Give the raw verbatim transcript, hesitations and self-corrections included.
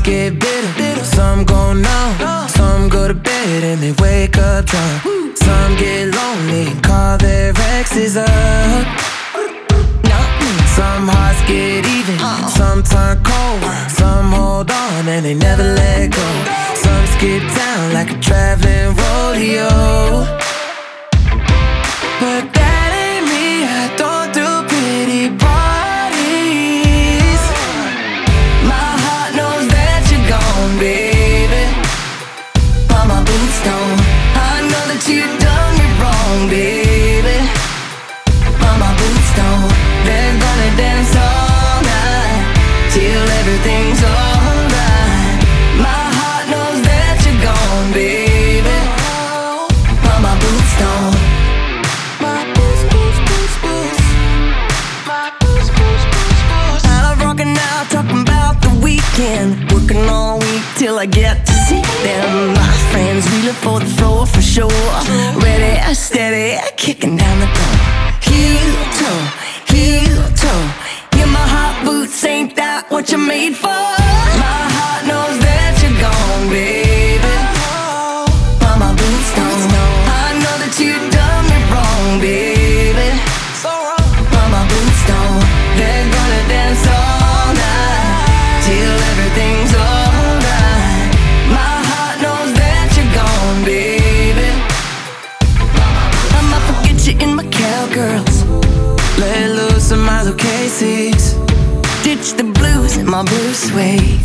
get bitter, some go numb, some go to bed and they wake up drunk. Some get lonely and call their exes up. Some hearts get even, some turn cold, some hold on and they never let go. Some skip town like a traveling rodeo. But that ain't me, I don't do pity parties. My heart knows that you're gone, baby, but my boots don't. I know that you've done me wrong, baby, but my boots don't. They're gonna dance all night till everything's alright. My heart knows that you're gone, baby, but my boots don't. My boots, boots, boots, boots. My boots, boots, boots, boots. I love rockin' now, talking about the weekend. Working all week till I get to see them. My friends reeling for the floor for sure. Ready, steady, kicking down the door. Heel toe, heel toe. Yeah, my hot boots, ain't that what you're made for? My heart knows that you're gone, baby, but my boots don't. I know that you've done me wrong, baby, but my boots don't. They're gonna dance all night till everything's alright. My heart knows that you're gone, baby. I'ma forget you in my cowgirls, let loose of my Lucchese's, ditch the blues in my blue suede.